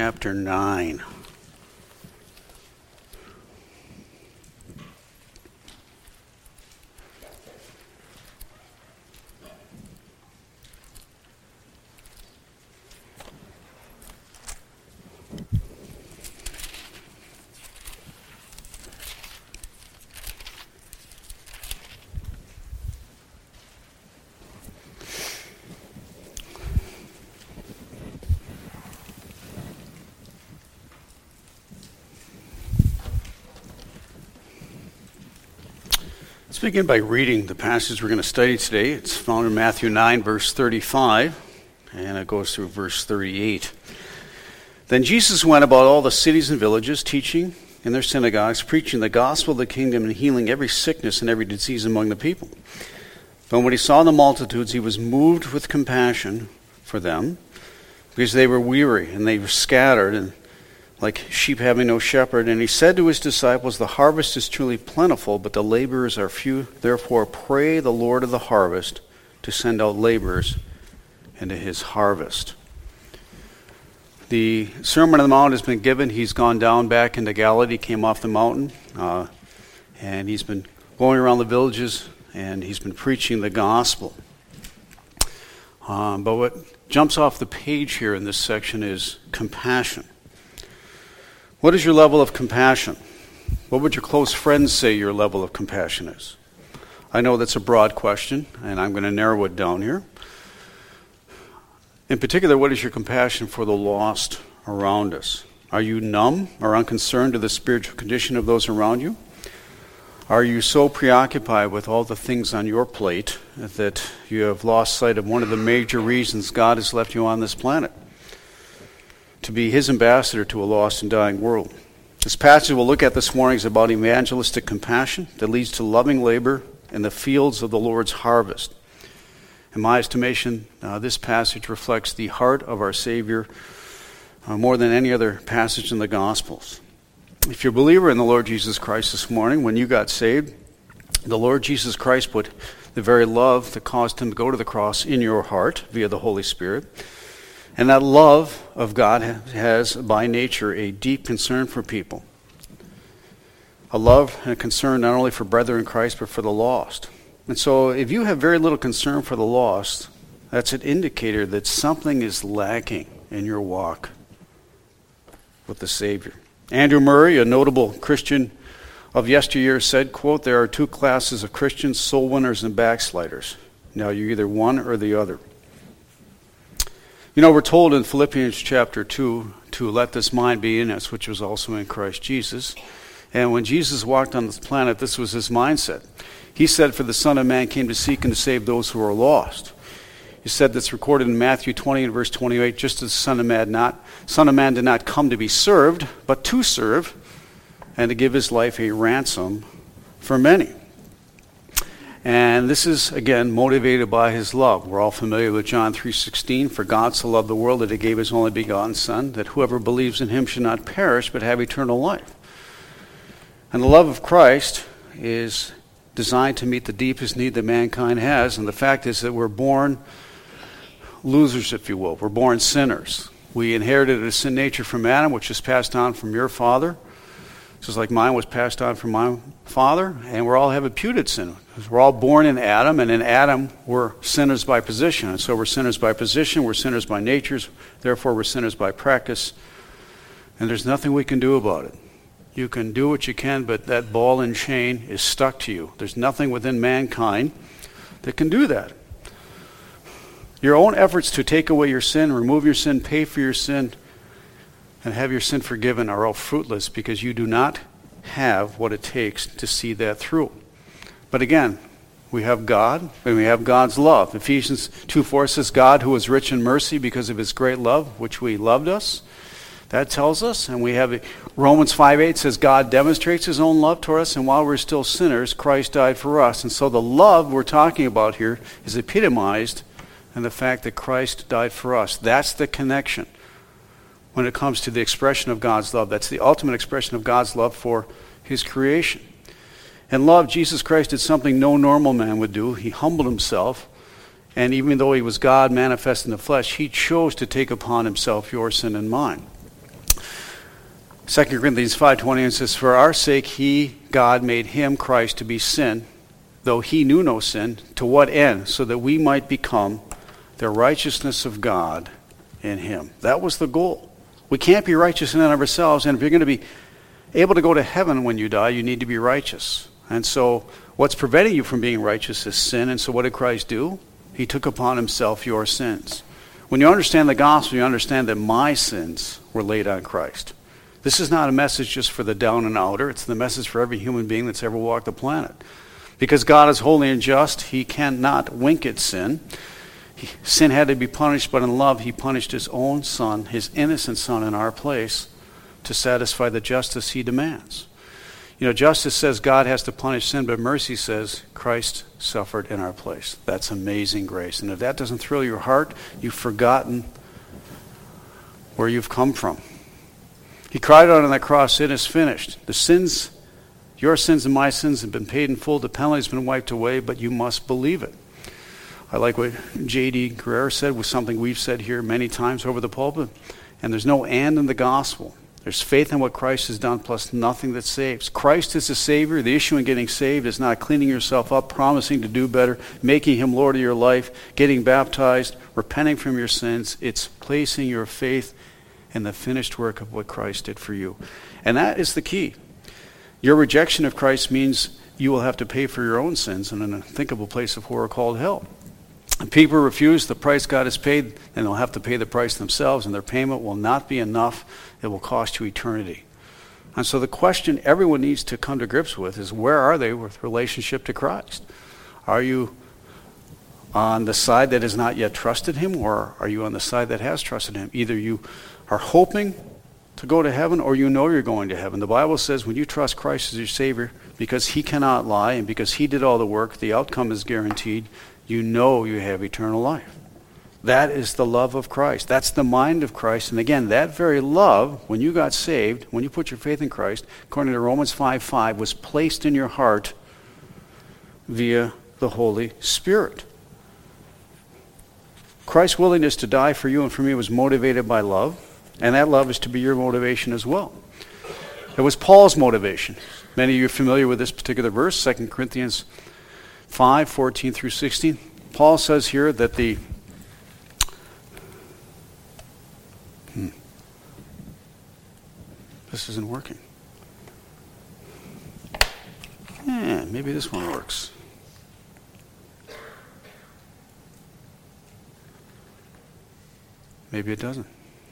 chapter 9. Let's begin by reading the passage we're going to study today. It's found in Matthew 9, verse 35, and it goes through verse 38. Then Jesus went about all the cities and villages, teaching in their synagogues, preaching the gospel of the kingdom and healing every sickness and every disease among the people. But when he saw the multitudes, he was moved with compassion for them, because they were weary and they were scattered and like sheep having no shepherd. And he said to his disciples, the harvest is truly plentiful, but the laborers are few. Therefore pray the Lord of the harvest to send out laborers into his harvest. The Sermon on the Mount has been given. He's gone down back into Galilee, came off the mountain, and he's been going around the villages, and he's been preaching the gospel. But what jumps off the page here in this section is compassion. What is your level of compassion? What would your close friends say your level of compassion is? I know that's a broad question, and I'm going to narrow it down here. In particular, what is your compassion for the lost around us? Are you numb or unconcerned to the spiritual condition of those around you? Are you so preoccupied with all the things on your plate that you have lost sight of one of the major reasons God has left you on this planet? To be his ambassador to a lost and dying world. This passage we'll look at this morning is about evangelistic compassion that leads to loving labor in the fields of the Lord's harvest. In my estimation, this passage reflects the heart of our Savior more than any other passage in the Gospels. If you're a believer in the Lord Jesus Christ this morning, when you got saved, the Lord Jesus Christ put the very love that caused him to go to the cross in your heart via the Holy Spirit. And that love of God has, by nature, a deep concern for people. A love and a concern not only for brethren in Christ, but for the lost. And so if you have very little concern for the lost, that's an indicator that something is lacking in your walk with the Savior. Andrew Murray, a notable Christian of yesteryear, said, quote, there are two classes of Christians, soul winners and backsliders. Now you're either one or the other. You know, we're told in Philippians chapter 2 to let this mind be in us, which was also in Christ Jesus. And when Jesus walked on this planet, this was his mindset. He said, for the Son of Man came to seek and to save those who are lost. He said that's recorded in Matthew 20 and verse 28, just as the Son of Man did not come to be served, but to serve, and to give his life a ransom for many. And this is, again, motivated by his love. We're all familiar with John 3:16. For God so loved the world that he gave his only begotten Son, that whoever believes in him should not perish, but have eternal life. And the love of Christ is designed to meet the deepest need that mankind has. And the fact is that we're born losers, if you will. We're born sinners. We inherited a sin nature from Adam, which is passed on from your father. Just like mine was passed on from my father, and we all have imputed sin. We're all born in Adam, and in Adam we're sinners by position. And so we're sinners by position, we're sinners by natures, therefore we're sinners by practice. And there's nothing we can do about it. You can do what you can, but that ball and chain is stuck to you. There's nothing within mankind that can do that. Your own efforts to take away your sin, remove your sin, pay for your sin, and have your sin forgiven are all fruitless because you do not have what it takes to see that through. But again, we have God and we have God's love. Ephesians 2:4 says, God who is rich in mercy because of his great love, which we loved us. That tells us. And we have Romans 5:8 says, God demonstrates his own love toward us, and while we're still sinners, Christ died for us. And so the love we're talking about here is epitomized in the fact that Christ died for us. That's the connection. When it comes to the expression of God's love, that's the ultimate expression of God's love for his creation. In love, Jesus Christ did something no normal man would do. He humbled himself, and even though he was God manifest in the flesh, he chose to take upon himself your sin and mine. 2 Corinthians 5:20 says, "For our sake he, God, made him, Christ, to be sin, though he knew no sin. To what end? So that we might become the righteousness of God in him." That was the goal. We can't be righteous in and of ourselves, and if you're going to be able to go to heaven when you die, you need to be righteous. And so what's preventing you from being righteous is sin. And so what did Christ do? He took upon himself your sins. When you understand the gospel, you understand that my sins were laid on Christ. This is not a message just for the down and outer. It's the message for every human being that's ever walked the planet. Because God is holy and just, he cannot wink at sin. Sin had to be punished, but in love, he punished his own son, his innocent son, in our place to satisfy the justice he demands. You know, justice says God has to punish sin, but mercy says Christ suffered in our place. That's amazing grace. And if that doesn't thrill your heart, you've forgotten where you've come from. He cried out on that cross, "It is finished." The sins, your sins and my sins, have been paid in full. The penalty has been wiped away, but you must believe it. I like what J.D. Guerrero said, with something we've said here many times over the pulpit. And there's no "and" in the gospel. There's faith in what Christ has done plus nothing that saves. Christ is the Savior. The issue in getting saved is not cleaning yourself up, promising to do better, making him Lord of your life, getting baptized, repenting from your sins. It's placing your faith in the finished work of what Christ did for you. And that is the key. Your rejection of Christ means you will have to pay for your own sins in an unthinkable place of horror called hell. If people refuse the price God has paid, then they'll have to pay the price themselves, and their payment will not be enough. It will cost you eternity. And so the question everyone needs to come to grips with is, where are they with relationship to Christ? Are you on the side that has not yet trusted him, or are you on the side that has trusted him? Either you are hoping to go to heaven, or you know you're going to heaven. The Bible says when you trust Christ as your Savior, because he cannot lie and because he did all the work, the outcome is guaranteed. You know you have eternal life. That is the love of Christ. That's the mind of Christ. And again, that very love, when you got saved, when you put your faith in Christ, according to Romans 5:5, was placed in your heart via the Holy Spirit. Christ's willingness to die for you and for me was motivated by love, and that love is to be your motivation as well. It was Paul's motivation. Many of you are familiar with this particular verse, 2 Corinthians 5:14 through 16. Paul says here that this isn't working. Maybe this one works. Maybe it doesn't.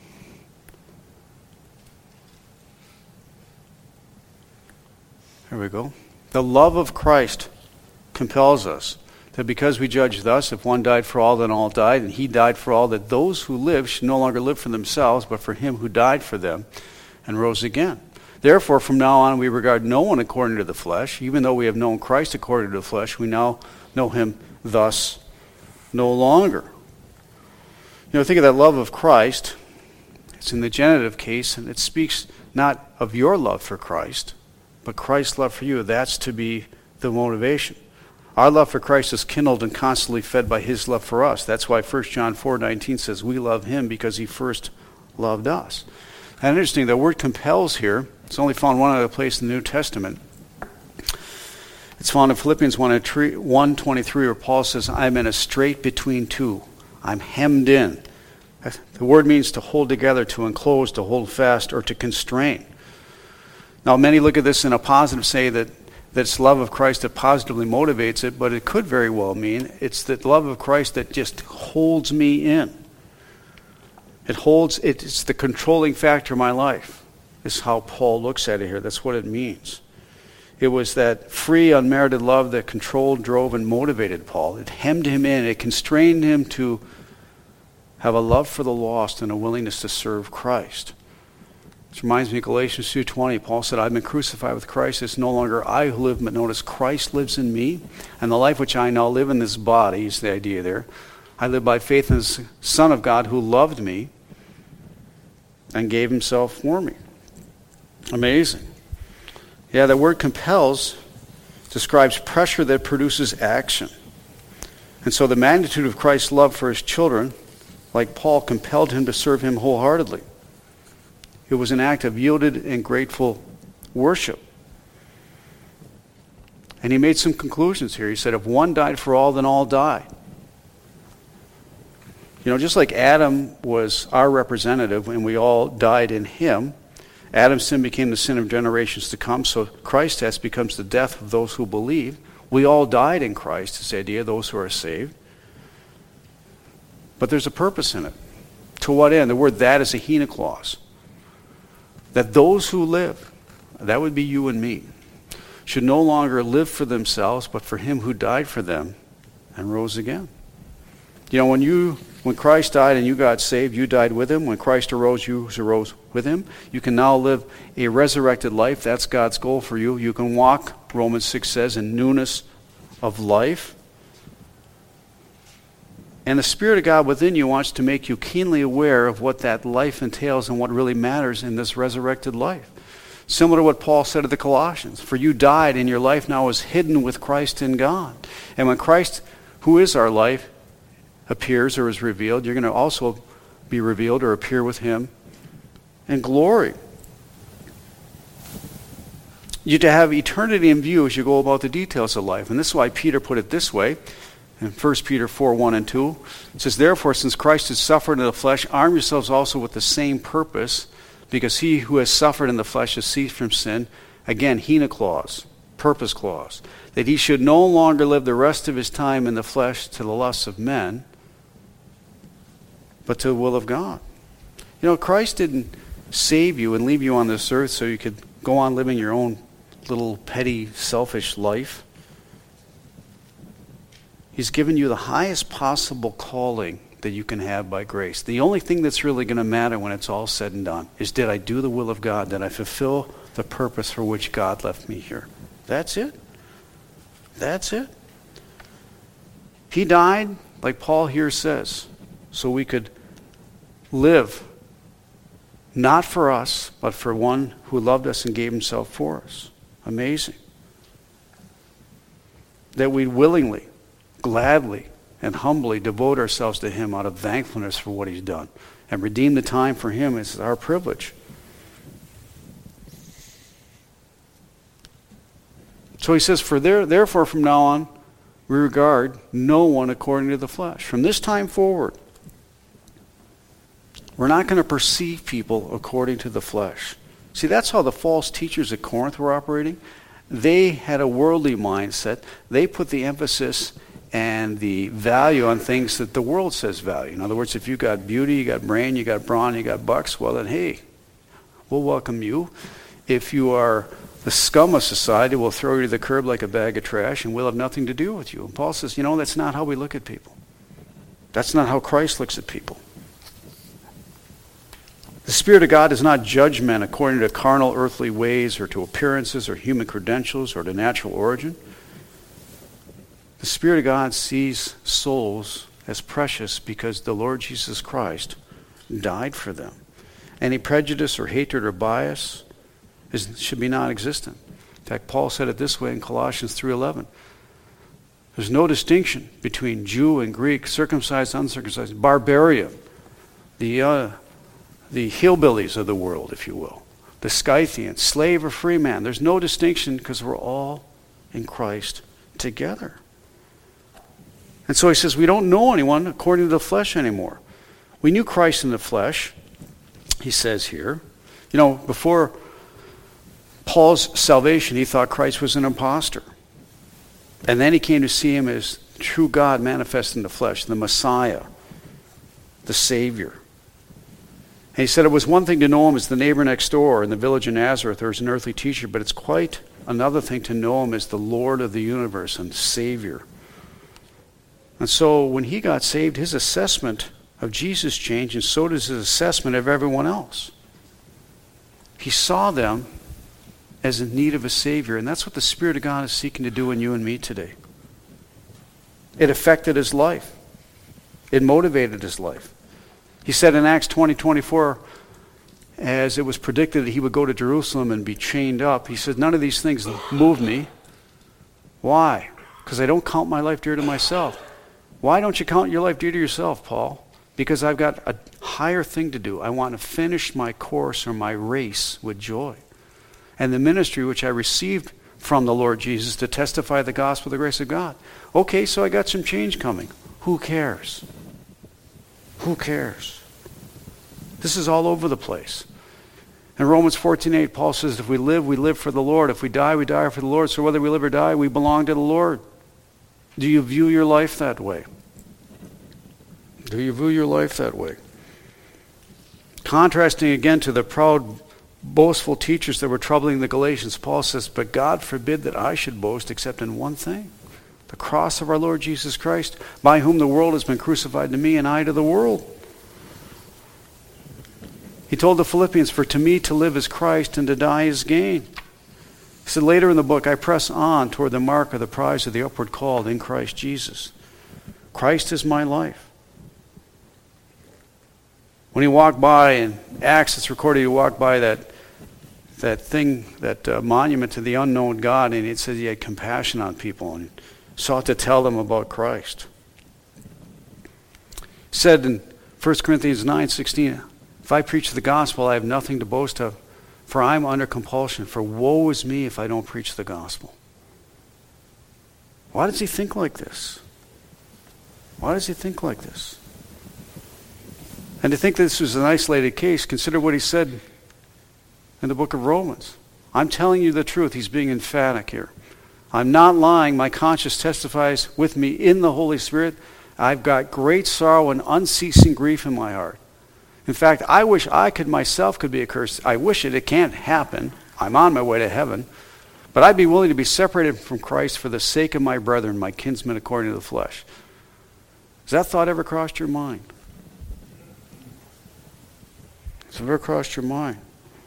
There we go. The love of Christ compels us that because we judge thus, if one died for all, then all died, and he died for all, that those who live should no longer live for themselves, but for him who died for them and rose again. Therefore, from now on, we regard no one according to the flesh. Even though we have known Christ according to the flesh, we now know him thus no longer. You know, think of that love of Christ. It's in the genitive case, and it speaks not of your love for Christ, but Christ's love for you. That's to be the motivation. Our love for Christ is kindled and constantly fed by his love for us. That's why 1 John 4:19 says we love him because he first loved us. And interesting, the word compels here, it's only found one other place in the New Testament. It's found in Philippians 1:23, where Paul says, I'm in a strait between two. I'm hemmed in. The word means to hold together, to enclose, to hold fast, or to constrain. Now, many look at this in a positive, say that it's love of Christ that positively motivates it, but it could very well mean it's the love of Christ that just holds me in. It's the controlling factor of my life, is how Paul looks at it here. That's what it means. It was that free, unmerited love that controlled, drove, and motivated Paul. It hemmed him in. It constrained him to have a love for the lost and a willingness to serve Christ. This reminds me of Galatians 2:20. Paul said, I've been crucified with Christ. It's no longer I who live, but notice Christ lives in me. And the life which I now live in this body, is the idea there. I live by faith in the Son of God who loved me and gave himself for me. Amazing. Yeah, the word compels describes pressure that produces action. And so the magnitude of Christ's love for his children, like Paul, compelled him to serve him wholeheartedly. It was an act of yielded and grateful worship. And he made some conclusions here. He said, if one died for all, then all died. Just like Adam was our representative and we all died in him, Adam's sin became the sin of generations to come, so Christ's death becomes the death of those who believe. We all died in Christ, is the idea, those who are saved. But there's a purpose in it. To what end? The word that is a hina clause. That those who live, that would be you and me, should no longer live for themselves, but for him who died for them and rose again. When Christ died and you got saved, you died with him. When Christ arose, you arose with him. You can now live a resurrected life. That's God's goal for you. You can walk, Romans 6 says, in newness of life. And the Spirit of God within you wants to make you keenly aware of what that life entails and what really matters in this resurrected life. Similar to what Paul said to the Colossians. For you died, and your life now is hidden with Christ in God. And when Christ, who is our life, appears or is revealed, you're going to also be revealed or appear with him in glory. You to have eternity in view as you go about the details of life. And this is why Peter put it this way in 1 Peter 4, 1 and 2. It says, therefore, since Christ has suffered in the flesh, arm yourselves also with the same purpose, because he who has suffered in the flesh has ceased from sin. Again, hina clause, purpose clause, that he should no longer live the rest of his time in the flesh to the lusts of men, but to the will of God. Christ didn't save you and leave you on this earth so you could go on living your own little petty, selfish life. He's given you the highest possible calling that you can have by grace. The only thing that's really going to matter when it's all said and done is, did I do the will of God? Did I fulfill the purpose for which God left me here? That's it. That's it. He died, like Paul here says, so we could live not for us, but for one who loved us and gave himself for us. Amazing. That we willingly, gladly, and humbly devote ourselves to him out of thankfulness for what he's done. And redeem the time for him is our privilege. So he says, therefore from now on, we regard no one according to the flesh. From this time forward, we're not going to perceive people according to the flesh. See, that's how the false teachers at Corinth were operating. They had a worldly mindset. They put the emphasis and the value on things that the world says value. In other words, if you got beauty, you got brain, you got brawn, you got bucks, well then, hey, we'll welcome you. If you are the scum of society, we'll throw you to the curb like a bag of trash and we'll have nothing to do with you. And Paul says, that's not how we look at people. That's not how Christ looks at people. The Spirit of God does not judge men according to carnal earthly ways or to appearances or human credentials or to natural origin. The Spirit of God sees souls as precious because the Lord Jesus Christ died for them. Any prejudice or hatred or bias should be non-existent. In fact, Paul said it this way in Colossians 3:11. There's no distinction between Jew and Greek, circumcised, uncircumcised, barbarian, the hillbillies of the world, if you will, the Scythian, slave or free man. There's no distinction because we're all in Christ together. And so he says we don't know anyone according to the flesh anymore. We knew Christ in the flesh, he says here. Before Paul's salvation, he thought Christ was an imposter. And then he came to see him as true God manifest in the flesh, the Messiah, the Savior. And he said it was one thing to know him as the neighbor next door in the village of Nazareth or as an earthly teacher, but it's quite another thing to know him as the Lord of the universe and Savior. And so when he got saved, his assessment of Jesus changed, and so does his assessment of everyone else. He saw them as in need of a Savior, and that's what the Spirit of God is seeking to do in you and me today. It affected his life. It motivated his life. He said in Acts 20:24, as it was predicted that he would go to Jerusalem and be chained up, he said, none of these things move me. Why? Because I don't count my life dear to myself. Why don't you count your life dear to yourself, Paul? Because I've got a higher thing to do. I want to finish my course or my race with joy. And the ministry which I received from the Lord Jesus to testify the gospel of the grace of God. Okay, so I got some change coming. Who cares? Who cares? This is all over the place. In Romans 14:8, Paul says, if we live for the Lord. If we die for the Lord. So whether we live or die, we belong to the Lord. Do you view your life that way? Do you view your life that way? Contrasting again to the proud, boastful teachers that were troubling the Galatians, Paul says, but God forbid that I should boast except in one thing, the cross of our Lord Jesus Christ, by whom the world has been crucified to me and I to the world. He told the Philippians, for to me to live is Christ and to die is gain. He said later in the book, I press on toward the mark of the prize of the upward call in Christ Jesus. Christ is my life. When he walked by, in Acts it's recorded, he walked by that monument to the unknown God, and it says he had compassion on people and sought to tell them about Christ. He said in 1 Corinthians 9:16, if I preach the gospel, I have nothing to boast of, for I am under compulsion, for woe is me if I don't preach the gospel. Why does he think like this? Why does he think like this? And to think this was an isolated case, consider what he said in the book of Romans. I'm telling you the truth. He's being emphatic here. I'm not lying. My conscience testifies with me in the Holy Spirit. I've got great sorrow and unceasing grief in my heart. In fact, I wish I myself could be accursed. I wish it. It can't happen. I'm on my way to heaven. But I'd be willing to be separated from Christ for the sake of my brethren, my kinsmen according to the flesh. Has that thought ever crossed your mind? Has it ever crossed your mind?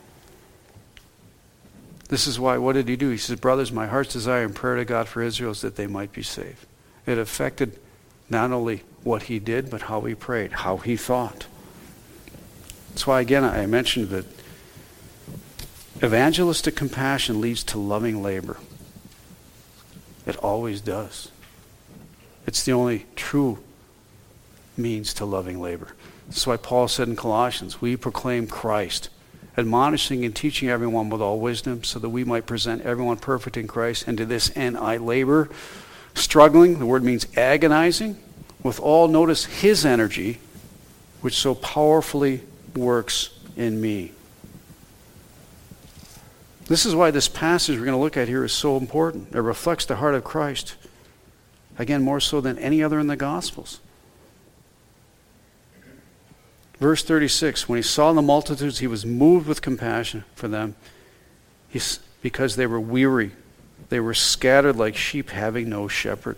This is why, what did he do? He says, brothers, my heart's desire and prayer to God for Israel is that they might be saved. It affected not only what he did, but how he prayed, how he thought. That's why, again, I mentioned that evangelistic compassion leads to loving labor. It always does. It's the only true means to loving labor. That's why Paul said in Colossians, we proclaim Christ, admonishing and teaching everyone with all wisdom, so that we might present everyone perfect in Christ. And to this end I labor, struggling, the word means agonizing, with all, notice, his energy, which so powerfully works in me. This is why this passage we're going to look at here is so important. It reflects the heart of Christ, again, more so than any other in the Gospels. Verse 36, when he saw the multitudes, he was moved with compassion for them because they were weary. They were scattered like sheep having no shepherd.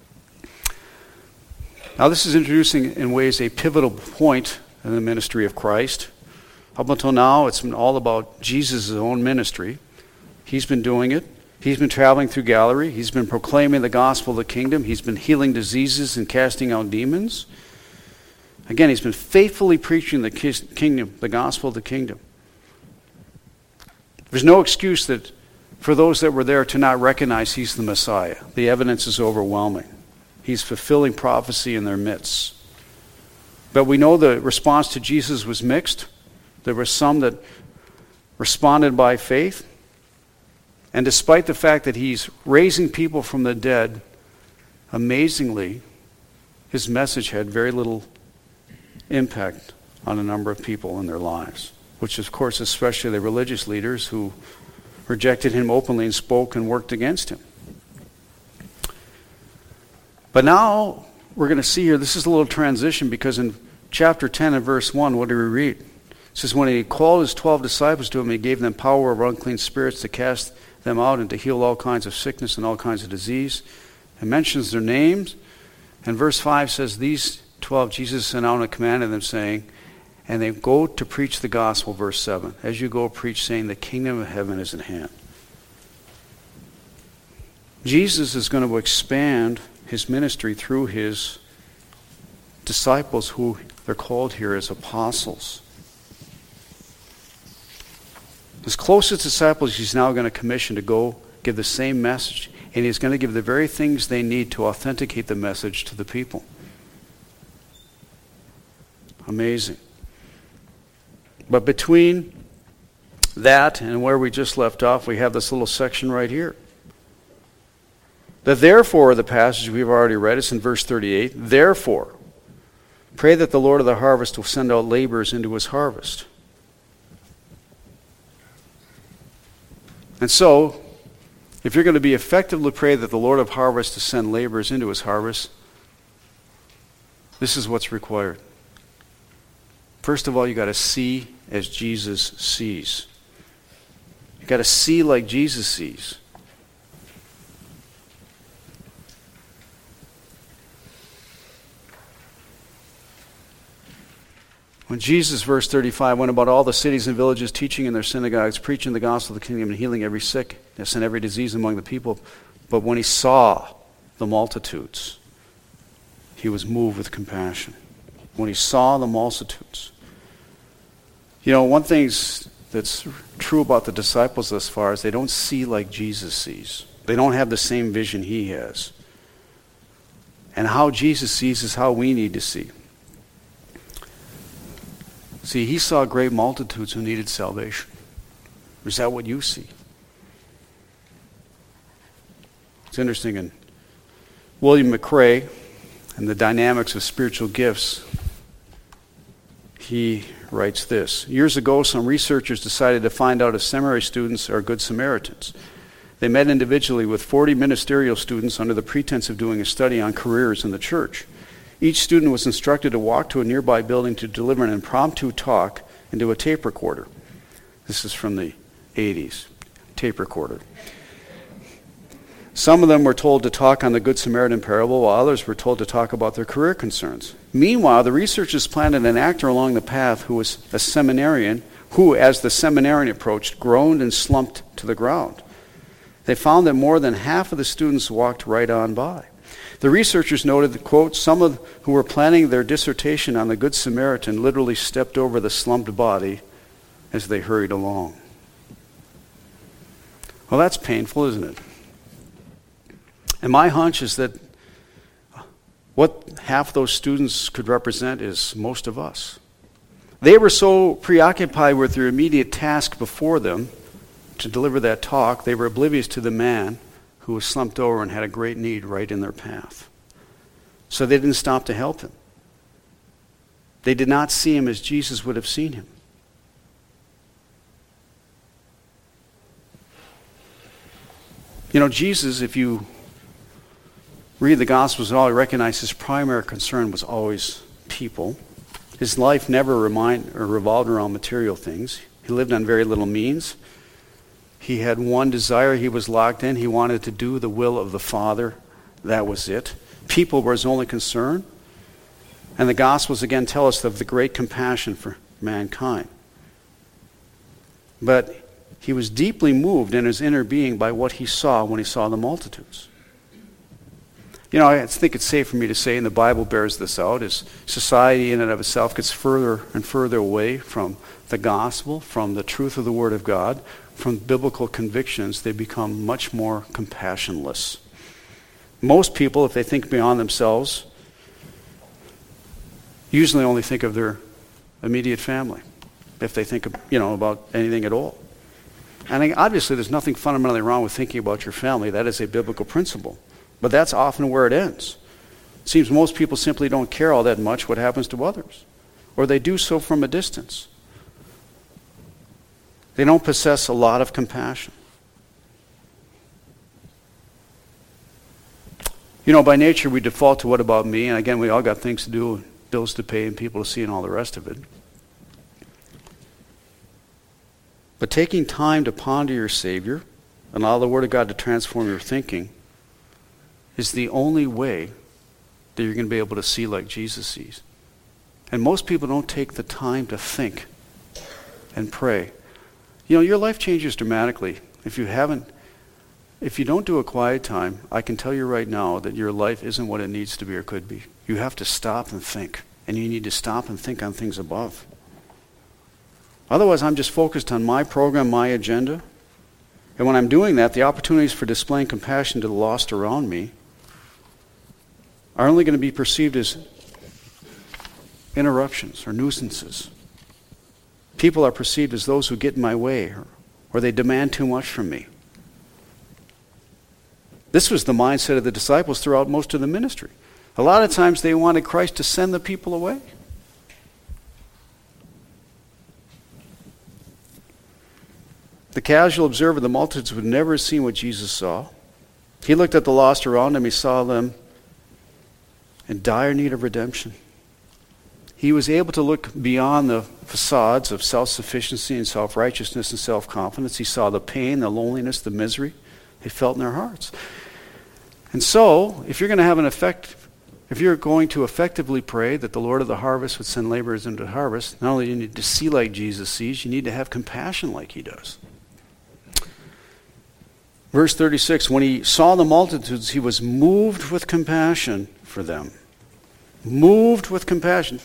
Now this is introducing in ways a pivotal point in the ministry of Christ. Up until now, it's been all about Jesus' own ministry. He's been doing it. He's been traveling through Galilee. He's been proclaiming the gospel of the kingdom. He's been healing diseases and casting out demons. Again, he's been faithfully preaching the kingdom, the gospel of the kingdom. There's no excuse that for those that were there to not recognize he's the Messiah. The evidence is overwhelming. He's fulfilling prophecy in their midst. But we know the response to Jesus was mixed. There were some that responded by faith. And despite the fact that he's raising people from the dead, amazingly, his message had very little impact on a number of people in their lives, which of course especially the religious leaders who rejected him openly and spoke and worked against him. But now we're going to see here, this is a little transition, because in chapter 10 and verse 1, what do we read? It says, when he called his 12 disciples to him, he gave them power over unclean spirits to cast them out and to heal all kinds of sickness and all kinds of disease. It mentions their names. And verse 5 says, these 12 Jesus sent out and commanded them, saying, and they go to preach the gospel, verse 7. As you go, preach, saying, the kingdom of heaven is at hand. Jesus is going to expand his ministry through his disciples, who they're called here as apostles. His closest disciples he's now going to commission to go give the same message, and he's going to give the very things they need to authenticate the message to the people. Amazing. But between that and where we just left off, we have this little section right here. The therefore, the passage we've already read, it's in verse 38. Therefore, pray that the Lord of the harvest will send out laborers into his harvest. And so, if you're going to be effectively pray that the Lord of harvest to send laborers into his harvest, this is what's required. First of all, you got to see as Jesus sees. You got to see like Jesus sees. When Jesus, verse 35, went about all the cities and villages, teaching in their synagogues, preaching the gospel of the kingdom, and healing every sickness and every disease among the people. But when he saw the multitudes, he was moved with compassion. When he saw the multitudes. You know, one thing that's true about the disciples thus far is they don't see like Jesus sees. They don't have the same vision he has. And how Jesus sees is how we need to see. See, he saw great multitudes who needed salvation. Is that what you see? It's interesting. In William McRae and the Dynamics of Spiritual Gifts, he writes this. Years ago, some researchers decided to find out if seminary students are good Samaritans. They met individually with 40 ministerial students under the pretense of doing a study on careers in the church. Each student was instructed to walk to a nearby building to deliver an impromptu talk into a tape recorder. This is from the 80s, tape recorder. Some of them were told to talk on the Good Samaritan parable, while others were told to talk about their career concerns. Meanwhile, the researchers planted an actor along the path who was a seminarian, who, as the seminarian approached, groaned and slumped to the ground. They found that more than half of the students walked right on by. The researchers noted that, quote, some of who were planning their dissertation on the Good Samaritan literally stepped over the slumped body as they hurried along. Well, that's painful, isn't it? And my hunch is that what half those students could represent is most of us. They were so preoccupied with their immediate task before them to deliver that talk, they were oblivious to the man who was slumped over and had a great need right in their path. So they didn't stop to help him. They did not see him as Jesus would have seen him. You know, Jesus, if you read the Gospels at all, you recognize his primary concern was always people. His life never revolved around material things. He lived on very little means. He had one desire. He was locked in. He wanted to do the will of the Father. That was it. People were his only concern. And the Gospels again tell us of the great compassion for mankind. But he was deeply moved in his inner being by what he saw when he saw the multitudes. You know, I think it's safe for me to say, and the Bible bears this out, is society in and of itself gets further and further away from the gospel, from the truth of the Word of God, from biblical convictions. They become much more compassionless. Most people, if they think beyond themselves, usually only think of their immediate family, if they think about anything at all. And obviously there's nothing fundamentally wrong with thinking about your family. That is a biblical principle. But that's often where it ends. It seems most people simply don't care all that much what happens to others. Or they do so from a distance. They don't possess a lot of compassion. You know, by nature we default to what about me? And again, we all got things to do, bills to pay, and people to see, and all the rest of it. But taking time to ponder your Savior and allow the Word of God to transform your thinking is the only way that you're going to be able to see like Jesus sees. And most people don't take the time to think and pray. You know, your life changes dramatically. If you don't do a quiet time, I can tell you right now that your life isn't what it needs to be or could be. You have to stop and think. And you need to stop and think on things above. Otherwise, I'm just focused on my program, my agenda. And when I'm doing that, the opportunities for displaying compassion to the lost around me are only going to be perceived as interruptions or nuisances. People are perceived as those who get in my way, or they demand too much from me. This was the mindset of the disciples throughout most of the ministry. A lot of times they wanted Christ to send the people away. The casual observer of the multitudes would never have seen what Jesus saw. He looked at the lost around him. He saw them in dire need of redemption. He was able to look beyond the facades of self-sufficiency and self-righteousness and self-confidence. He saw the pain, the loneliness, the misery they felt in their hearts. And so, if you're going to effectively pray that the Lord of the harvest would send laborers into the harvest, not only do you need to see like Jesus sees, you need to have compassion like he does. Verse 36, when he saw the multitudes, he was moved with compassion for them. Moved with compassion.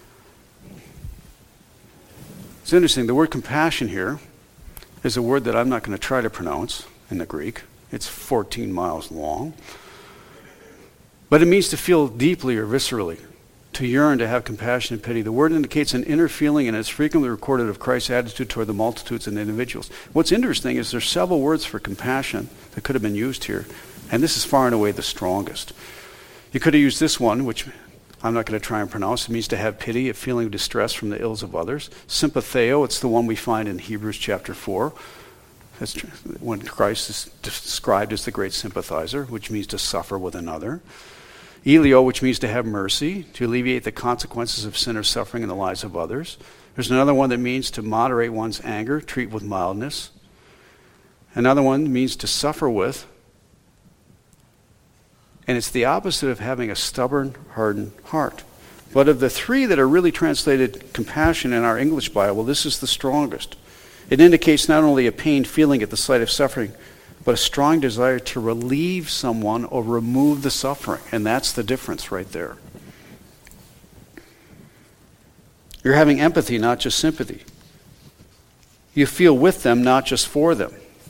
It's interesting, the word compassion here is a word that I'm not going to try to pronounce in the Greek. It's 14 miles long. But it means to feel deeply or viscerally, to yearn, to have compassion and pity. The word indicates an inner feeling, and it's frequently recorded of Christ's attitude toward the multitudes and individuals. What's interesting is there's several words for compassion that could have been used here, and this is far and away the strongest. You could have used this one, which I'm not going to try and pronounce. It means to have pity, a feeling of distress from the ills of others. Sympatheo, it's the one we find in Hebrews chapter 4. That's when Christ is described as the great sympathizer, which means to suffer with another. Eleo, which means to have mercy, to alleviate the consequences of sin or suffering in the lives of others. There's another one that means to moderate one's anger, treat with mildness. Another one means to suffer with. And it's the opposite of having a stubborn, hardened heart. But of the three that are really translated compassion in our English Bible, this is the strongest. It indicates not only a pained feeling at the sight of suffering, but a strong desire to relieve someone or remove the suffering. And that's the difference right there. You're having empathy, not just sympathy. You feel with them, not just for them.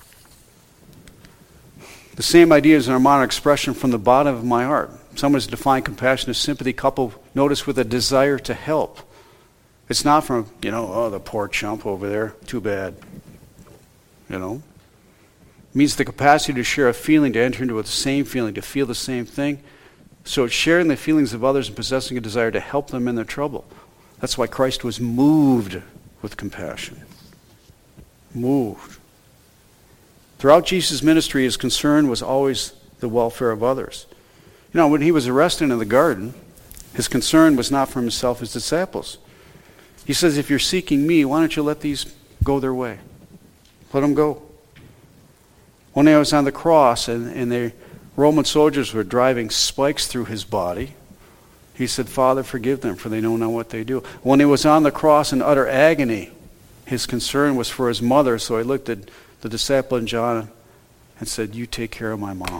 The same idea is in our modern expression, from the bottom of my heart. Someone has defined compassion as sympathy coupled, notice, with a desire to help. It's not from, oh, the poor chump over there, too bad. It means the capacity to share a feeling, to enter into the same feeling, to feel the same thing. So it's sharing the feelings of others and possessing a desire to help them in their trouble. That's why Christ was moved with compassion. Moved. Throughout Jesus' ministry, his concern was always the welfare of others. When he was arrested in the garden, his concern was not for himself, his disciples. He says, if you're seeking me, why don't you let these go their way? Let them go. When he was on the cross and the Roman soldiers were driving spikes through his body, he said, Father, forgive them, for they know not what they do. When he was on the cross in utter agony, his concern was for his mother, so he looked at the disciple and John and said, you take care of my mom.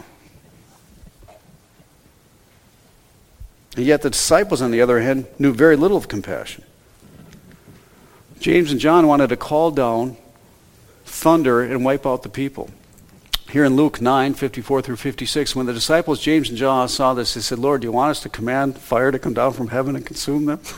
And yet the disciples, on the other hand, knew very little of compassion. James and John wanted to call down thunder and wipe out the people. Here in Luke 9:54 through 56, when the disciples, James and John, saw this, they said, Lord, do you want us to command fire to come down from heaven and consume them?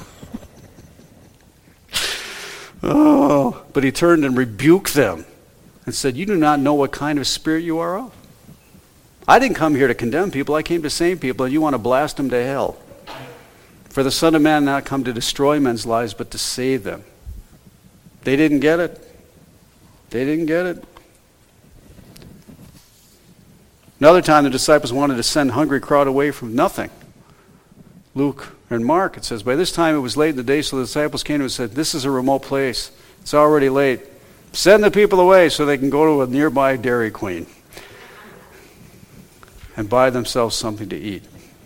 Oh, but he turned and rebuked them and said, you do not know what kind of spirit you are of. I didn't come here to condemn people. I came to save people, and you want to blast them to hell. For the Son of Man did not come to destroy men's lives, but to save them. They didn't get it. They didn't get it. Another time the disciples wanted to send a hungry crowd away from nothing. Luke and Mark, it says, by this time it was late in the day, so the disciples came to him and said, this is a remote place. It's already late. Send the people away so they can go to a nearby Dairy Queen and buy themselves something to eat.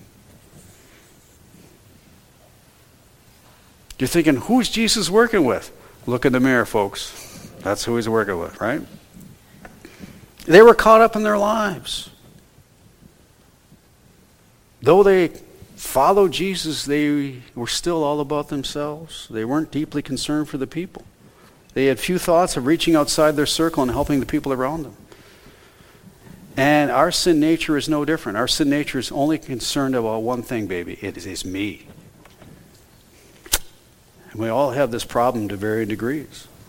You're thinking, who's Jesus working with? Look in the mirror, folks. That's who he's working with, right? They were caught up in their lives. Though they followed Jesus, they were still all about themselves. They weren't deeply concerned for the people. They had few thoughts of reaching outside their circle and helping the people around them. And our sin nature is no different. Our sin nature is only concerned about one thing, baby. It is me. And we all have this problem to varying degrees.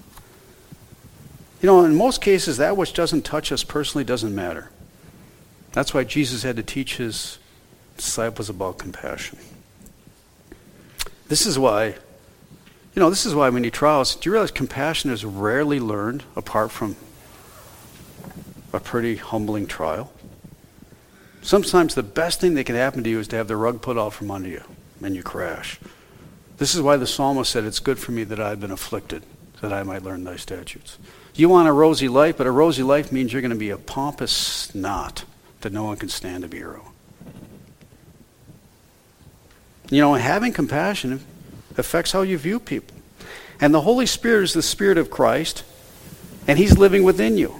In most cases, that which doesn't touch us personally doesn't matter. That's why Jesus had to teach his disciples about compassion. This is why when you trials, do you realize compassion is rarely learned apart from a pretty humbling trial? Sometimes the best thing that can happen to you is to have the rug put out from under you and you crash. This is why the psalmist said, it's good for me that I've been afflicted, that I might learn thy statutes. You want a rosy life, but a rosy life means you're going to be a pompous snot that no one can stand to be around. Having compassion affects how you view people. And the Holy Spirit is the Spirit of Christ, and he's living within you.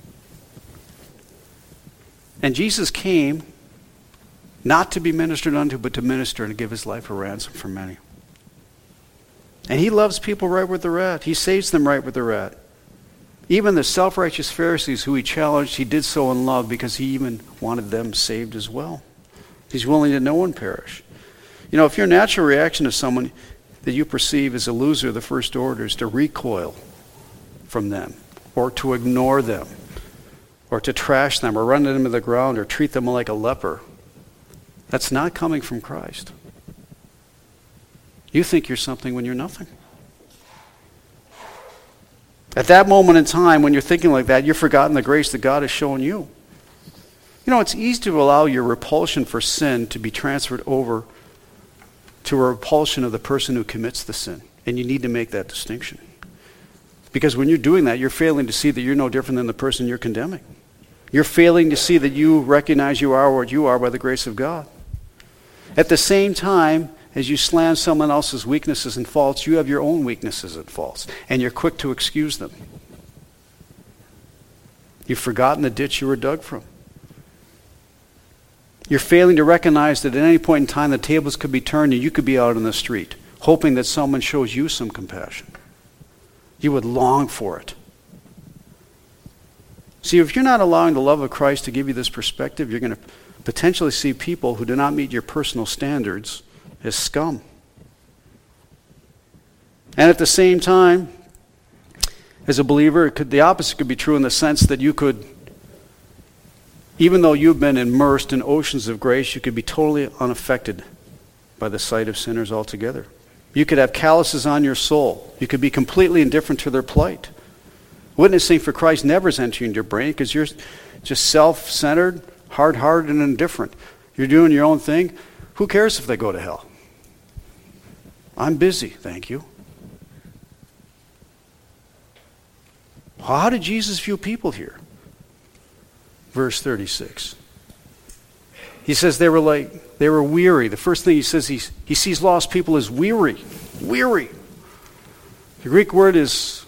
And Jesus came not to be ministered unto, but to minister and to give his life a ransom for many. And he loves people right where they're at. He saves them right where they're at. Even the self-righteous Pharisees who he challenged, he did so in love because he even wanted them saved as well. He's willing that no one perish. If your natural reaction to someone that you perceive as a loser of the first order is to recoil from them, or to ignore them, or to trash them, or run them into the ground, or treat them like a leper, that's not coming from Christ. You think you're something when you're nothing. At that moment in time, when you're thinking like that, you've forgotten the grace that God has shown you. It's easy to allow your repulsion for sin to be transferred over to a repulsion of the person who commits the sin. And you need to make that distinction. Because when you're doing that, you're failing to see that you're no different than the person you're condemning. You're failing to see that you recognize you are what you are by the grace of God. At the same time, as you slam someone else's weaknesses and faults, you have your own weaknesses and faults, and you're quick to excuse them. You've forgotten the ditch you were dug from. You're failing to recognize that at any point in time the tables could be turned and you could be out on the street, hoping that someone shows you some compassion. You would long for it. See, if you're not allowing the love of Christ to give you this perspective, you're going to potentially see people who do not meet your personal standards as scum. And at the same time, as a believer, the opposite could be true in the sense that you could, even though you've been immersed in oceans of grace, you could be totally unaffected by the sight of sinners altogether. You could have calluses on your soul. You could be completely indifferent to their plight. Witnessing for Christ never is entering your brain because you're just self-centered, hard-hearted, and indifferent. You're doing your own thing. Who cares if they go to hell? I'm busy, thank you. How did Jesus view people here? Verse 36. He says they were weary. The first thing he says, he sees lost people as weary. Weary. The Greek word is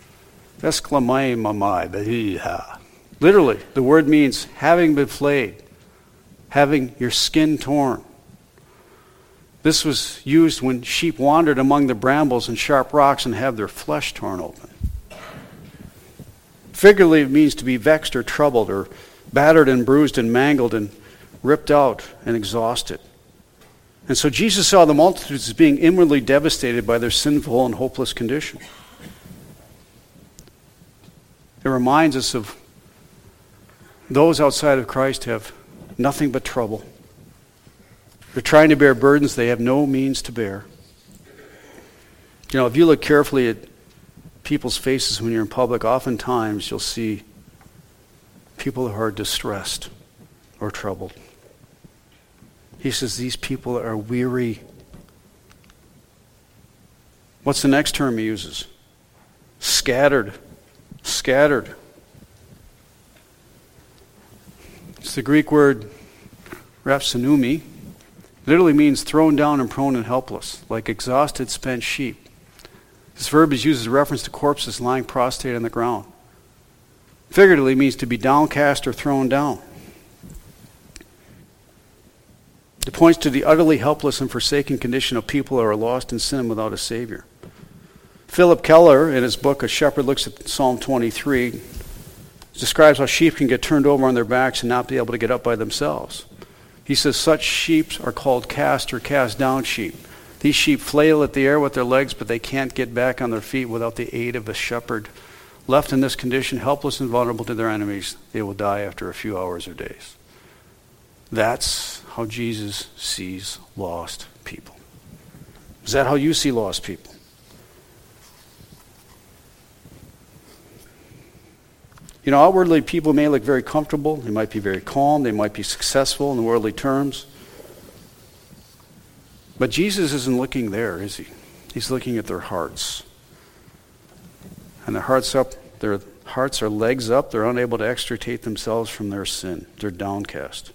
esklamai. Literally, the word means having been flayed, having your skin torn. This was used when sheep wandered among the brambles and sharp rocks and have their flesh torn open. Figuratively, it means to be vexed or troubled or battered and bruised and mangled and ripped out and exhausted. And so Jesus saw the multitudes as being inwardly devastated by their sinful and hopeless condition. It reminds us of those outside of Christ have nothing but trouble. They're trying to bear burdens they have no means to bear. If you look carefully at people's faces when you're in public, oftentimes you'll see people who are distressed or troubled. He says these people are weary. What's the next term he uses? Scattered. Scattered. It's the Greek word rhapsonumi. Literally means thrown down and prone and helpless, like exhausted, spent sheep. This verb is used as a reference to corpses lying prostrate on the ground. Figuratively means to be downcast or thrown down. It points to the utterly helpless and forsaken condition of people who are lost in sin without a Savior. Philip Keller, in his book A Shepherd Looks at Psalm 23, describes how sheep can get turned over on their backs and not be able to get up by themselves. He says such sheep are called cast or cast down sheep. These sheep flail at the air with their legs, but they can't get back on their feet without the aid of a shepherd left in this condition, helpless and vulnerable to their enemies, they will die after a few hours or days. That's how Jesus sees lost people. Is that how you see lost people? You know, outwardly people may look very comfortable, they might be very calm, they might be successful in the worldly terms. But Jesus isn't looking there, is he? He's looking at their hearts. And their hearts are legs up, they're unable to extricate themselves from their sin. They're downcast.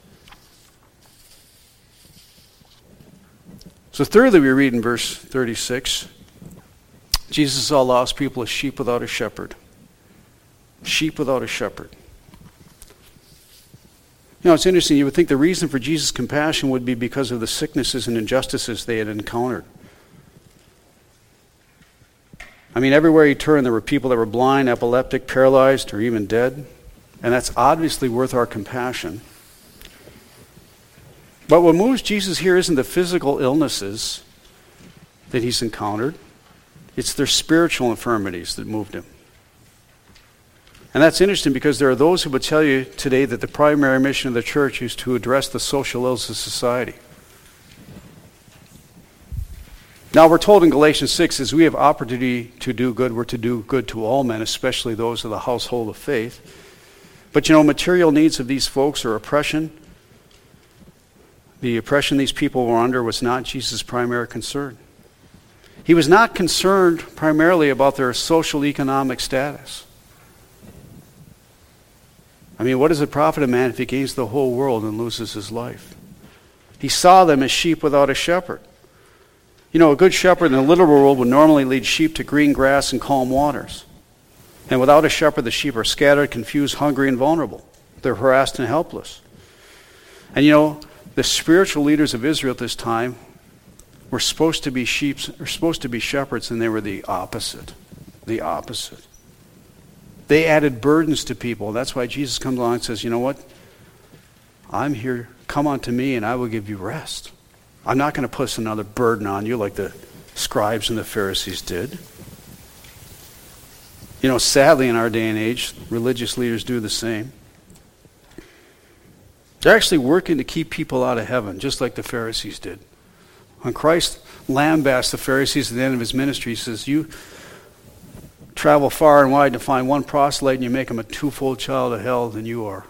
So thirdly, we read in verse 36, Jesus saw lost people as sheep without a shepherd. Sheep without a shepherd. You know, it's interesting. You would think the reason for Jesus' compassion would be because of the sicknesses and injustices they had encountered. I mean, everywhere he turned, there were people that were blind, epileptic, paralyzed, or even dead. And that's obviously worth our compassion. But what moves Jesus here isn't the physical illnesses that he's encountered. It's their spiritual infirmities that moved him. And that's interesting because there are those who would tell you today that the primary mission of the church is to address the social ills of society. Now we're told in Galatians 6, as we have opportunity to do good, we're to do good to all men, especially those of the household of faith. But you know, material needs of these folks are oppression. The oppression these people were under was not Jesus' primary concern. He was not concerned primarily about their social economic status. I mean, what does it profit a man if he gains the whole world and loses his life? He saw them as sheep without a shepherd. You know, a good shepherd in the literal world would normally lead sheep to green grass and calm waters. And without a shepherd, the sheep are scattered, confused, hungry, and vulnerable. They're harassed and helpless. And you know, the spiritual leaders of Israel at this time were supposed to be shepherds, and they were the opposite. The opposite. They added burdens to people. That's why Jesus comes along and says, you know what? I'm here. Come unto me and I will give you rest. I'm not going to put another burden on you like the scribes and the Pharisees did. You know, sadly in our day and age, religious leaders do the same. They're actually working to keep people out of heaven, just like the Pharisees did. When Christ lambasted the Pharisees at the end of his ministry, he says, you travel far and wide to find one proselyte and you make him a twofold child of hell than you are.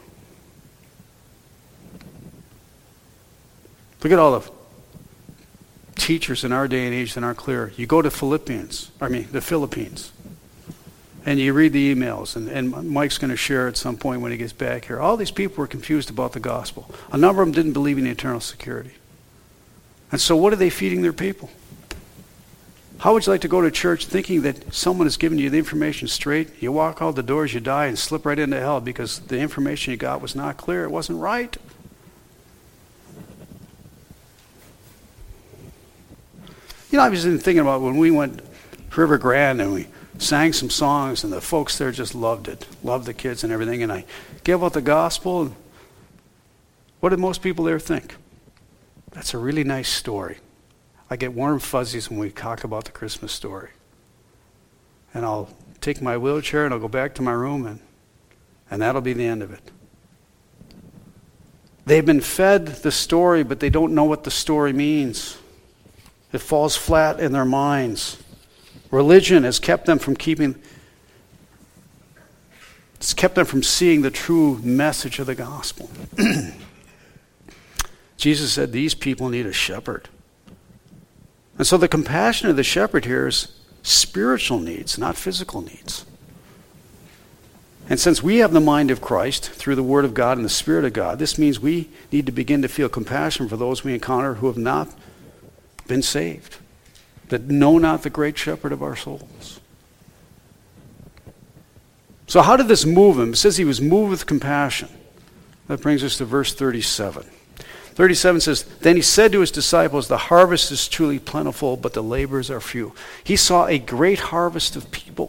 Look at all the teachers in our day and age that aren't clear. You go to the Philippines, and you read the emails, and Mike's going to share at some point when he gets back here. All these people were confused about the gospel. A number of them didn't believe in eternal security. And so what are they feeding their people? How would you like to go to church thinking that someone has given you the information straight? You walk out the doors, you die, and slip right into hell because the information you got was not clear. It wasn't right. You know, I was thinking about when we went to River Grande and we sang some songs and the folks there just loved it. Loved the kids and everything. And I gave out the gospel. And what did most people there think? That's a really nice story. I get warm fuzzies when we talk about the Christmas story. And I'll take my wheelchair and I'll go back to my room and that'll be the end of it. They've been fed the story, but they don't know what the story means. It falls flat in their minds. Religion has kept them from seeing the true message of the gospel. Jesus said these people need a shepherd. And so the compassion of the shepherd here is spiritual needs, not physical needs. And since we have the mind of Christ through the Word of God and the Spirit of God, this means we need to begin to feel compassion for those we encounter who have not been saved, that know not the great shepherd of our souls. So how did this move him? It says he was moved with compassion. That brings us to verse 37. 37 says, then he said to his disciples, the harvest is truly plentiful, but the laborers are few. He saw a great harvest of people.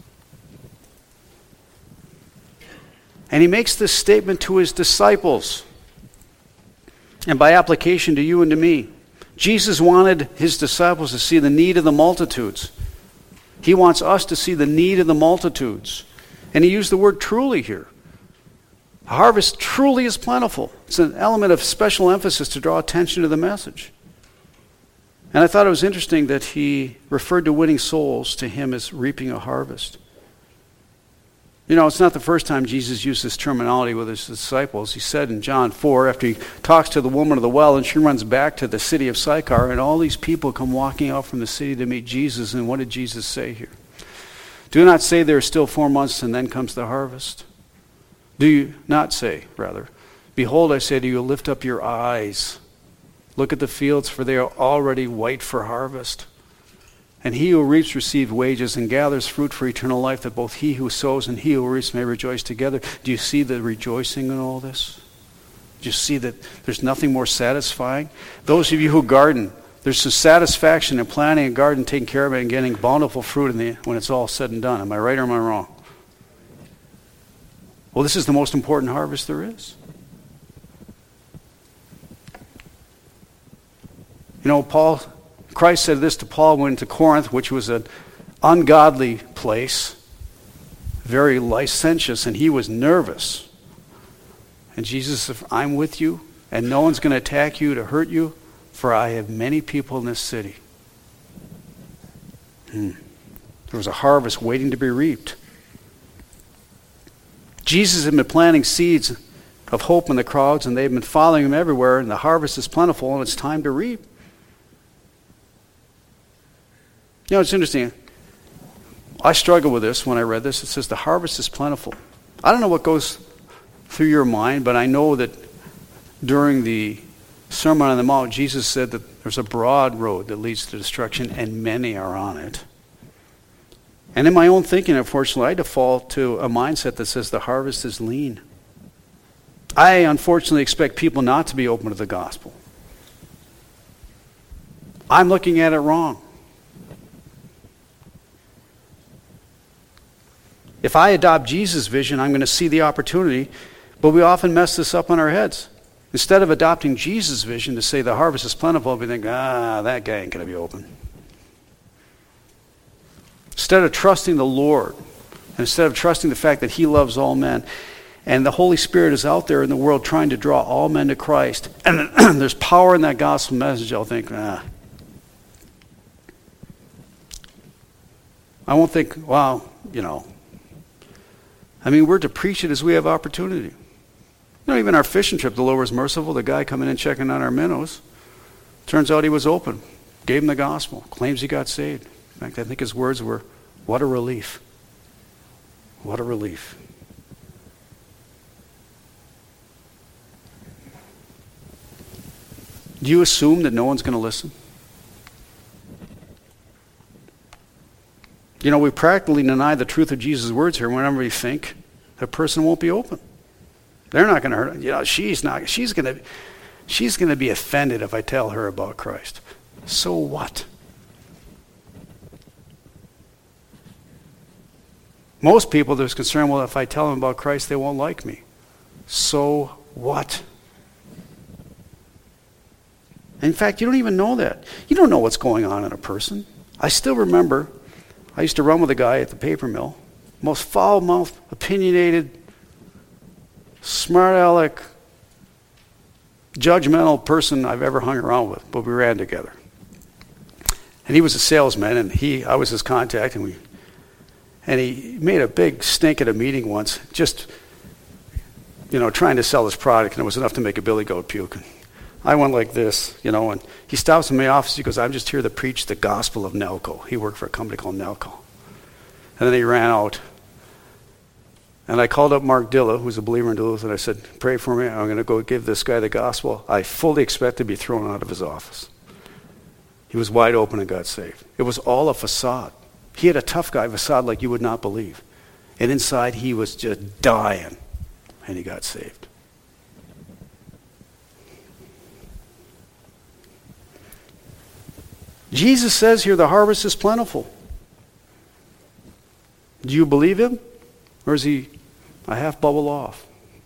And he makes this statement to his disciples. And by application to you and to me. Jesus wanted his disciples to see the need of the multitudes. He wants us to see the need of the multitudes. And he used the word truly here. The harvest truly is plentiful. It's an element of special emphasis to draw attention to the message. And I thought it was interesting that he referred to winning souls to him as reaping a harvest. You know, it's not the first time Jesus used this terminology with his disciples. He said in John 4, after he talks to the woman of the well, and she runs back to the city of Sychar, and all these people come walking out from the city to meet Jesus. And what did Jesus say here? Do not say there are still 4 months and then comes the harvest. Do you not say, rather, behold, I say to you, lift up your eyes. Look at the fields, for they are already white for harvest. And he who reaps receives wages and gathers fruit for eternal life, that both he who sows and he who reaps may rejoice together. Do you see the rejoicing in all this? Do you see that there's nothing more satisfying? Those of you who garden, there's some satisfaction in planting a garden, taking care of it, and getting bountiful fruit when it's all said and done. Am I right or am I wrong? Well, this is the most important harvest there is. You know, Christ said this to Paul when he went to Corinth, which was an ungodly place, very licentious, and he was nervous. And Jesus said, I'm with you, and no one's going to attack you to hurt you, for I have many people in this city. There was a harvest waiting to be reaped. Jesus had been planting seeds of hope in the crowds, and they've been following him everywhere, and the harvest is plentiful, and it's time to reap. You know, it's interesting. I struggle with this when I read this. It says the harvest is plentiful. I don't know what goes through your mind, but I know that during the Sermon on the Mount, Jesus said that there's a broad road that leads to destruction, and many are on it. And in my own thinking, unfortunately, I default to a mindset that says the harvest is lean. I unfortunately expect people not to be open to the gospel. I'm looking at it wrong. If I adopt Jesus' vision, I'm going to see the opportunity, but we often mess this up on our heads. Instead of adopting Jesus' vision to say the harvest is plentiful, we think, that guy ain't going to be open. Instead of trusting the Lord, and instead of trusting the fact that he loves all men, and the Holy Spirit is out there in the world trying to draw all men to Christ, and there's power in that gospel message, I'll think, I won't think, wow, we're to preach it as we have opportunity. Even our fishing trip, the Lord was merciful. The guy coming in checking on our minnows, turns out he was open. Gave him the gospel. Claims he got saved. In fact, I think his words were, what a relief. What a relief. Do you assume that no one's going to listen? We practically deny the truth of Jesus' words here whenever we think a person won't be open. They're not going to hurt her. She's going to be offended if I tell her about Christ. So what? Most people, there's concern, well, if I tell them about Christ, they won't like me. So what? In fact, you don't even know that. You don't know what's going on in a person. I still remember, I used to run with a guy at the paper mill, most foul-mouthed, opinionated, smart-aleck, judgmental person I've ever hung around with, but we ran together. And he was a salesman, and I was his contact, and he made a big stink at a meeting once, just, trying to sell his product, and it was enough to make a billy goat puke. I went like this, and he stops in my office. He goes, I'm just here to preach the gospel of Nelco. He worked for a company called Nelco. And then he ran out. And I called up Mark Dilla, who's a believer in Duluth, and I said, pray for me. I'm going to go give this guy the gospel. I fully expect to be thrown out of his office. He was wide open and got saved. It was all a facade. He had a tough guy facade like you would not believe. And inside he was just dying. And he got saved. Jesus says here the harvest is plentiful. Do you believe him? Or is he a half bubble off?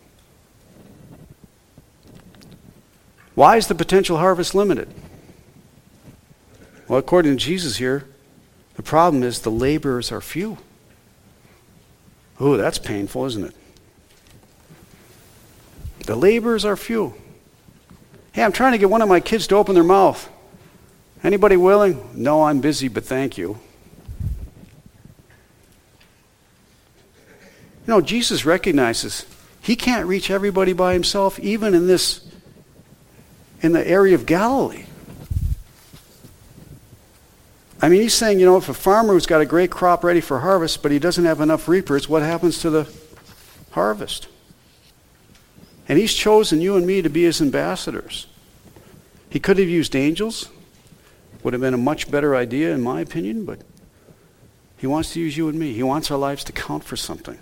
Why is the potential harvest limited? Well, according to Jesus here, the problem is the laborers are few. Ooh, that's painful, isn't it? The laborers are few. Hey, I'm trying to get one of my kids to open their mouth. Anybody willing? No, I'm busy, but thank you. You know, Jesus recognizes he can't reach everybody by himself, even in the area of Galilee. I mean, he's saying, you know, if a farmer who's got a great crop ready for harvest, but he doesn't have enough reapers, what happens to the harvest? And he's chosen you and me to be his ambassadors. He could have used angels. Would have been a much better idea, in my opinion, but he wants to use you and me. He wants our lives to count for something.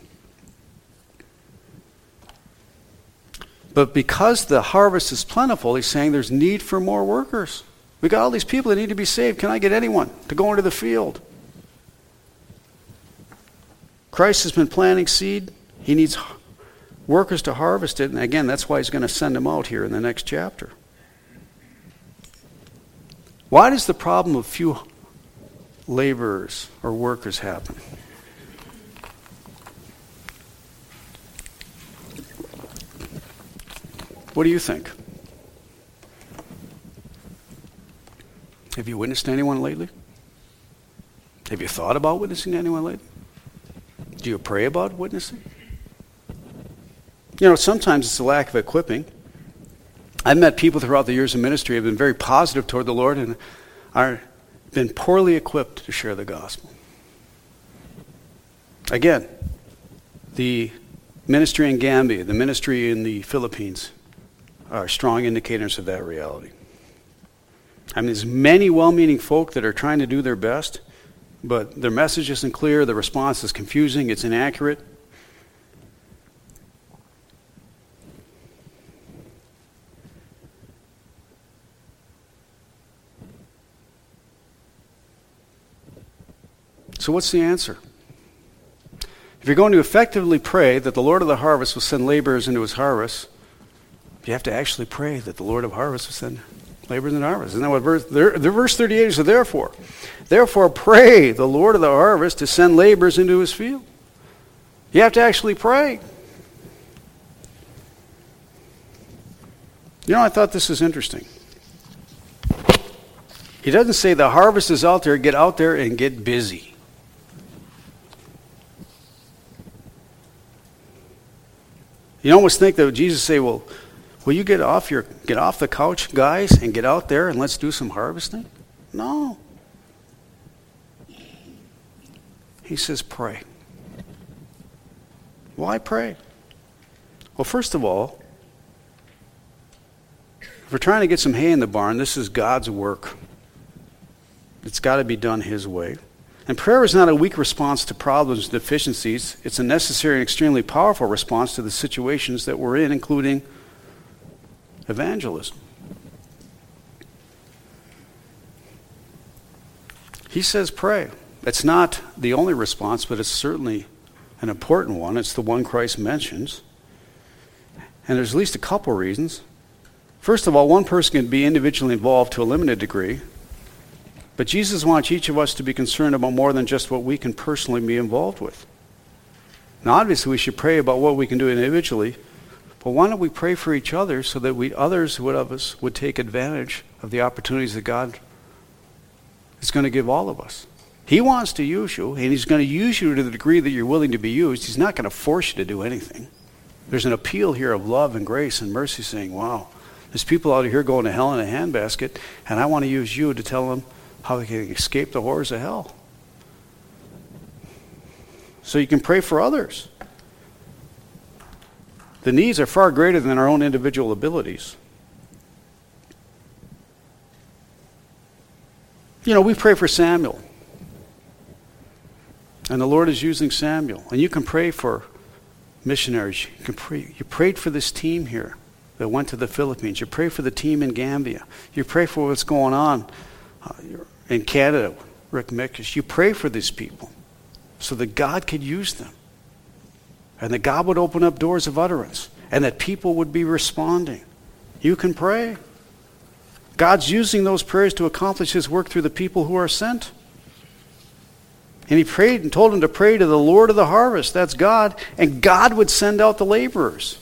But because the harvest is plentiful, he's saying there's need for more workers. We got all these people that need to be saved. Can I get anyone to go into the field? Christ has been planting seed. He needs workers to harvest it. And again, that's why he's going to send them out here in the next chapter. Why does the problem of few laborers or workers happen? What do you think? Have you witnessed anyone lately? Have you thought about witnessing anyone lately? Do you pray about witnessing? You know, sometimes it's a lack of equipping. I've met people throughout the years of ministry who have been very positive toward the Lord and are been poorly equipped to share the gospel. Again, the ministry in Gambia, the ministry in the Philippines are strong indicators of that reality. I mean, there's many well-meaning folk that are trying to do their best, but their message isn't clear, the response is confusing, it's inaccurate. So what's the answer? If you're going to effectively pray that the Lord of the harvest will send laborers into his harvest, you have to actually pray that the Lord of harvest will send laborers into harvest. Isn't that what verse 38 is therefore? Therefore pray the Lord of the harvest to send laborers into his field. You have to actually pray. You know, I thought this was interesting. He doesn't say the harvest is out there, get out there and get busy. You almost think that Jesus say, well, will you get off the couch, guys, and get out there and let's do some harvesting? No. He says pray. Why pray? Well, first of all, if we're trying to get some hay in the barn, this is God's work. It's got to be done his way. And prayer is not a weak response to problems and deficiencies. It's a necessary and extremely powerful response to the situations that we're in, including evangelism. He says pray. It's not the only response, but it's certainly an important one. It's the one Christ mentions. And there's at least a couple reasons. First of all, one person can be individually involved to a limited degree. But Jesus wants each of us to be concerned about more than just what we can personally be involved with. Now, obviously, we should pray about what we can do individually, but why don't we pray for each other so that others of us would take advantage of the opportunities that God is going to give all of us. He wants to use you, and he's going to use you to the degree that you're willing to be used. He's not going to force you to do anything. There's an appeal here of love and grace and mercy saying, wow, there's people out here going to hell in a handbasket, and I want to use you to tell them how they can escape the horrors of hell. So you can pray for others. The needs are far greater than our own individual abilities. You know, we pray for Samuel. And the Lord is using Samuel. And you can pray for missionaries. You prayed for this team here that went to the Philippines. You pray for the team in Gambia. You pray for what's going on in Canada, Rick Mickish. You pray for these people so that God could use them. And that God would open up doors of utterance. And that people would be responding. You can pray. God's using those prayers to accomplish his work through the people who are sent. And he prayed and told him to pray to the Lord of the harvest, that's God, and God would send out the laborers.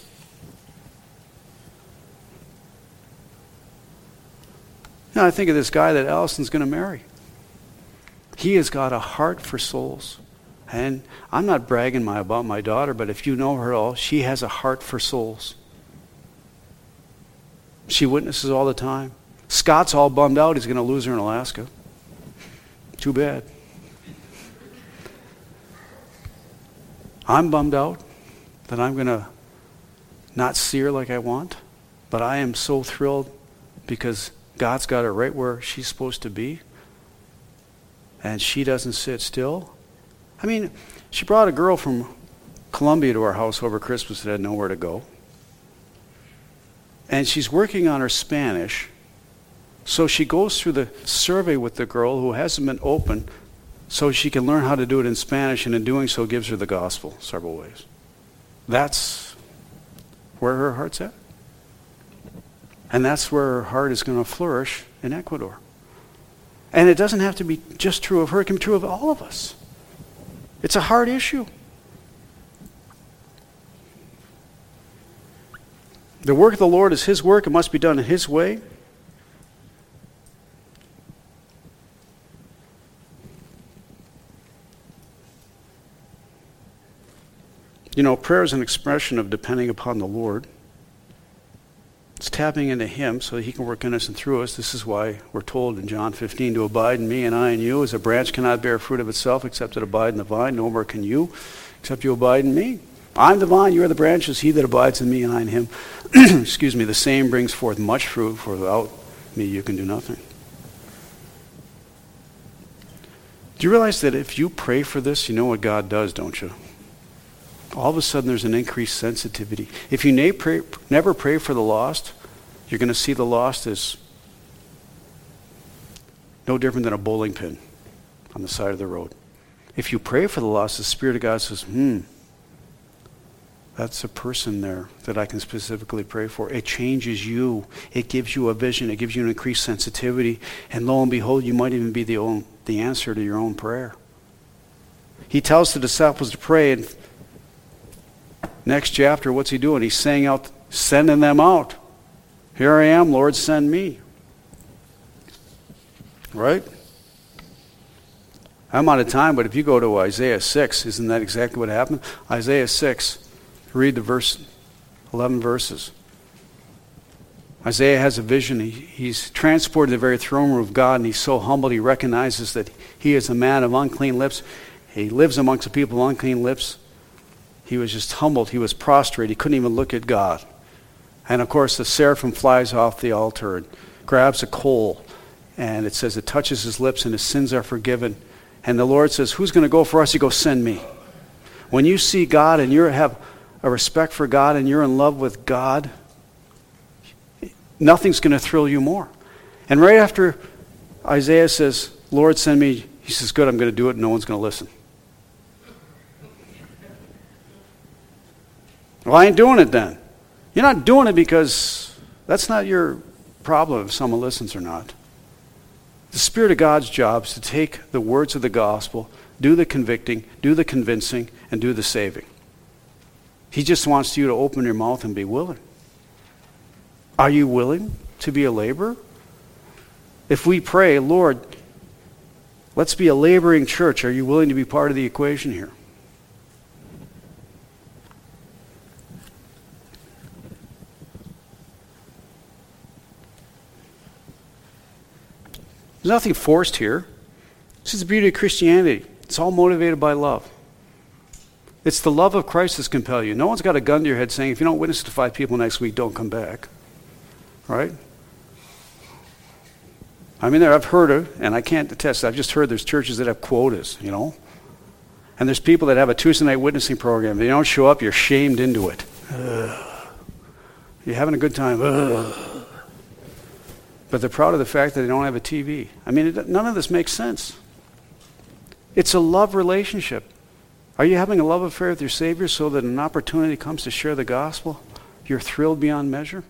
Now I think of this guy that Allison's going to marry. He has got a heart for souls. And I'm not bragging about my daughter, but if you know her at all, she has a heart for souls. She witnesses all the time. Scott's all bummed out he's going to lose her in Alaska. Too bad. I'm bummed out that I'm going to not see her like I want, but I am so thrilled because God's got her right where she's supposed to be, and she doesn't sit still. I mean, she brought a girl from Colombia to our house over Christmas that had nowhere to go. And she's working on her Spanish, so she goes through the survey with the girl who hasn't been open so she can learn how to do it in Spanish, and in doing so gives her the gospel several ways. That's where her heart's at. And that's where her heart is going to flourish in Ecuador. And it doesn't have to be just true of her, it can be true of all of us. It's a hard issue. The work of the Lord is His work. It must be done in His way. You know, prayer is an expression of depending upon the Lord. It's tapping into Him so that He can work in us and through us. This is why we're told in John 15 to abide in me and I in you. As a branch cannot bear fruit of itself except it abide in the vine, no more can you except you abide in me. I'm the vine, you are the branches. He that abides in me and I in him, excuse me, the same brings forth much fruit, for without me you can do nothing. Do you realize that if you pray for this, you know what God does, don't you? All of a sudden there's an increased sensitivity. If you never pray for the lost, you're going to see the lost as no different than a bowling pin on the side of the road. If you pray for the lost, the Spirit of God says, that's a person there that I can specifically pray for. It changes you. It gives you a vision. It gives you an increased sensitivity. And lo and behold, you might even be the answer to your own prayer. He tells the disciples to pray, and next chapter, what's he doing? He's saying out, sending them out. Here I am, Lord, send me. Right? I'm out of time, but if you go to Isaiah 6, isn't that exactly what happened? Isaiah 6, read the 11 verses. Isaiah has a vision. He's transported to the very throne room of God, and he's so humbled he recognizes that he is a man of unclean lips. He lives amongst a people of unclean lips. He was just humbled. He was prostrate. He couldn't even look at God. And of course, the seraphim flies off the altar and grabs a coal. And it says it touches his lips and his sins are forgiven. And the Lord says, who's going to go for us? He goes, send me. When you see God and you have a respect for God and you're in love with God, nothing's going to thrill you more. And right after Isaiah says, Lord, send me, he says, good, I'm going to do it and no one's going to listen. Well, I ain't doing it then. You're not doing it because that's not your problem if someone listens or not. The Spirit of God's job is to take the words of the gospel, do the convicting, do the convincing, and do the saving. He just wants you to open your mouth and be willing. Are you willing to be a laborer? If we pray, Lord, let's be a laboring church, are you willing to be part of the equation here? There's nothing forced here. This is the beauty of Christianity. It's all motivated by love. It's the love of Christ that's compelled you. No one's got a gun to your head saying, if you don't witness to 5 people next week, don't come back. Right? I mean, I've heard of, and I can't attest, I've just heard there's churches that have quotas, you know. And there's people that have a Tuesday night witnessing program. If they don't show up, you're shamed into it. You're having a good time. But they're proud of the fact that they don't have a TV. I mean, none of this makes sense. It's a love relationship. Are you having a love affair with your Savior so that an opportunity comes to share the gospel, you're thrilled beyond measure?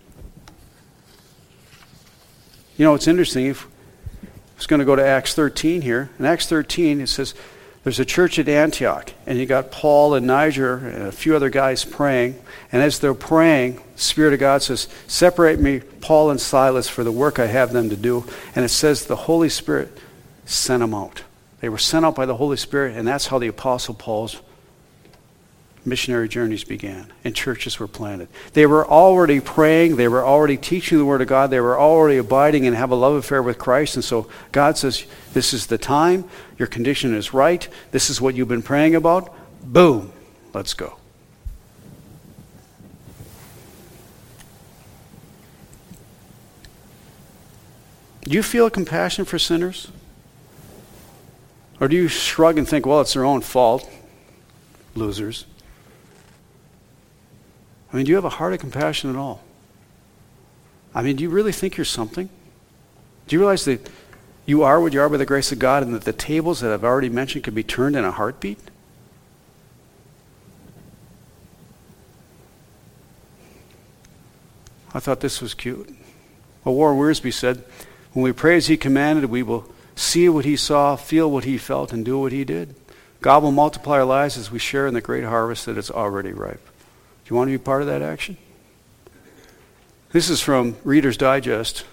You know, it's interesting. If I was going to go to Acts 13 here. In Acts 13, it says, There's a church at Antioch, and you got Paul and Niger and a few other guys praying. And as they're praying, the Spirit of God says, separate me, Paul and Silas, for the work I have them to do. And it says the Holy Spirit sent them out. They were sent out by the Holy Spirit, and that's how the Apostle Paul's missionary journeys began, and churches were planted. They were already praying, they were already teaching the Word of God, they were already abiding and have a love affair with Christ, and so God says, this is the time, your condition is right, this is what you've been praying about, boom, let's go. Do you feel compassion for sinners? Or do you shrug and think, well, it's their own fault, losers? I mean, do you have a heart of compassion at all? I mean, do you really think you're something? Do you realize that you are what you are by the grace of God, and that the tables that I've already mentioned could be turned in a heartbeat? I thought this was cute. Well, Warren Wiersbe said, when we pray as he commanded, we will see what he saw, feel what he felt, and do what he did. God will multiply our lives as we share in the great harvest that is already ripe. Do you want to be part of that action? This is from Reader's Digest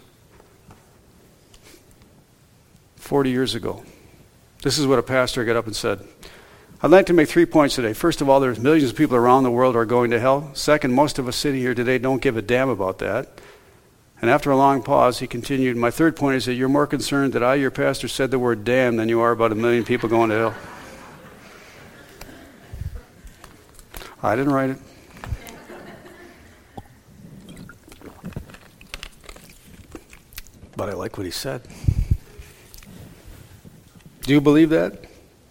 40 years ago. This is what a pastor got up and said. I'd like to make 3 points today. First of all, there's millions of people around the world who are going to hell. Second, most of us sitting here today don't give a damn about that. And after a long pause, he continued, my third point is that you're more concerned that I, your pastor, said the word damn than you are about 1 million people going to hell. I didn't write it. But I like what he said. Do you believe that?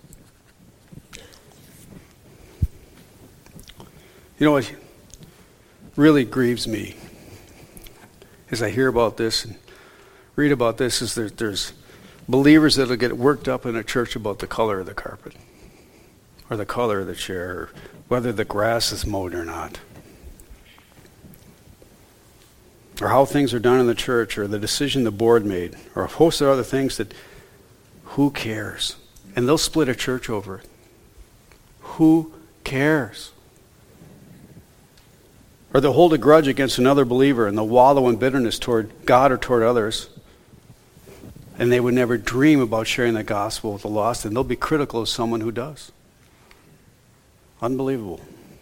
You know what really grieves me as I hear about this and read about this is there's believers that will get worked up in a church about the color of the carpet or the color of the chair or whether the grass is mowed or not, or how things are done in the church, or the decision the board made, or a host of other things that, who cares? And they'll split a church over it. Who cares? Or they'll hold a grudge against another believer and they'll wallow in bitterness toward God or toward others. And they would never dream about sharing the gospel with the lost, and they'll be critical of someone who does. Unbelievable.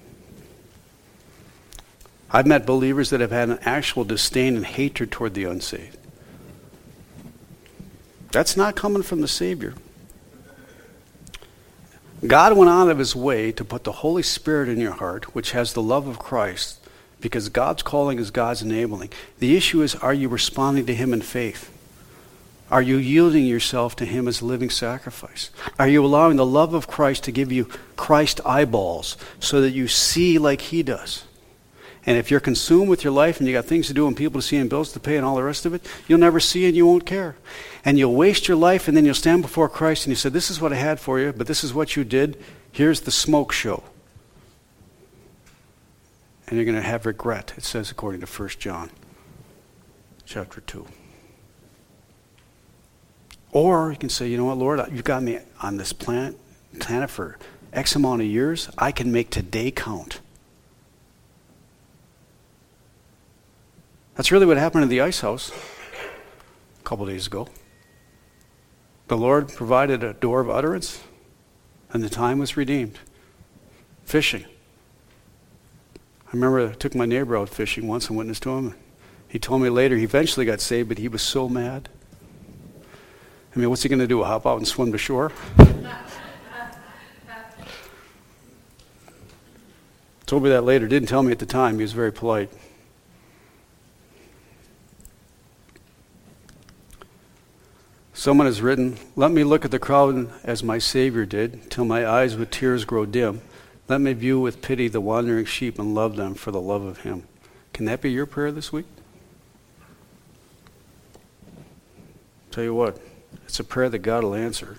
I've met believers that have had an actual disdain and hatred toward the unsaved. That's not coming from the Savior. God went out of his way to put the Holy Spirit in your heart, which has the love of Christ, because God's calling is God's enabling. The issue is, are you responding to him in faith? Are you yielding yourself to him as a living sacrifice? Are you allowing the love of Christ to give you Christ eyeballs so that you see like he does? And if you're consumed with your life and you got things to do and people to see and bills to pay and all the rest of it, you'll never see and you won't care. And you'll waste your life, and then you'll stand before Christ and you say, this is what I had for you, but this is what you did. Here's the smoke show. And you're going to have regret, it says according to 1 John chapter 2. Or you can say, you know what, Lord, you've got me on this planet for X amount of years. I can make today count. That's really what happened in the ice house a couple days ago. The Lord provided a door of utterance, and the time was redeemed. Fishing. I remember I took my neighbor out fishing once and witnessed to him. He told me later he eventually got saved, but he was so mad. I mean, what's he going to do, hop out and swim to shore? Told me that later. Didn't tell me at the time. He was very polite. Someone has written, let me look at the crowd as my Savior did, till my eyes with tears grow dim. Let me view with pity the wandering sheep and love them for the love of him. Can that be your prayer this week? Tell you what, it's a prayer that God will answer.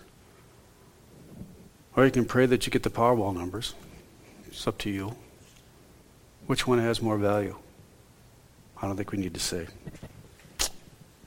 Or you can pray that you get the Powerball numbers. It's up to you. Which one has more value? I don't think we need to say.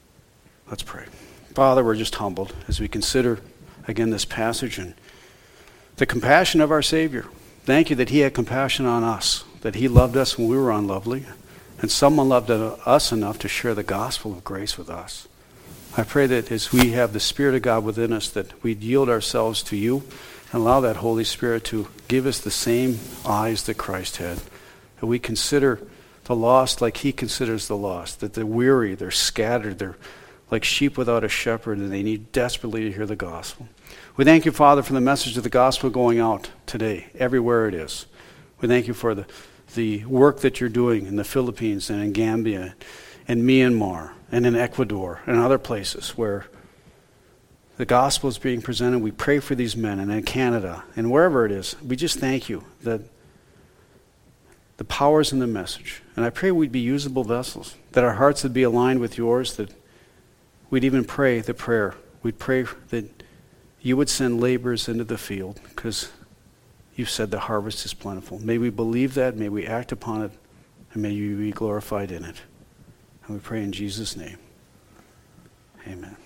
Let's pray. Father, we're just humbled as we consider again this passage, and the compassion of our Savior. Thank you that he had compassion on us, that he loved us when we were unlovely, and someone loved us enough to share the gospel of grace with us. I pray that as we have the Spirit of God within us, that we'd yield ourselves to you and allow that Holy Spirit to give us the same eyes that Christ had. That we consider the lost like he considers the lost, that they're weary, they're scattered, they're like sheep without a shepherd, and they need desperately to hear the gospel. We thank you, Father, for the message of the gospel going out today, everywhere it is. We thank you for the work that you're doing in the Philippines and in Gambia and Myanmar and in Ecuador and other places where the gospel is being presented. We pray for these men, and in Canada and wherever it is. We just thank you that the power's in the message. And I pray we'd be usable vessels, that our hearts would be aligned with yours, that we'd even pray the prayer. We'd pray that you would send laborers into the field, because you've said the harvest is plentiful. May we believe that, may we act upon it, and may you be glorified in it. And we pray in Jesus' name. Amen.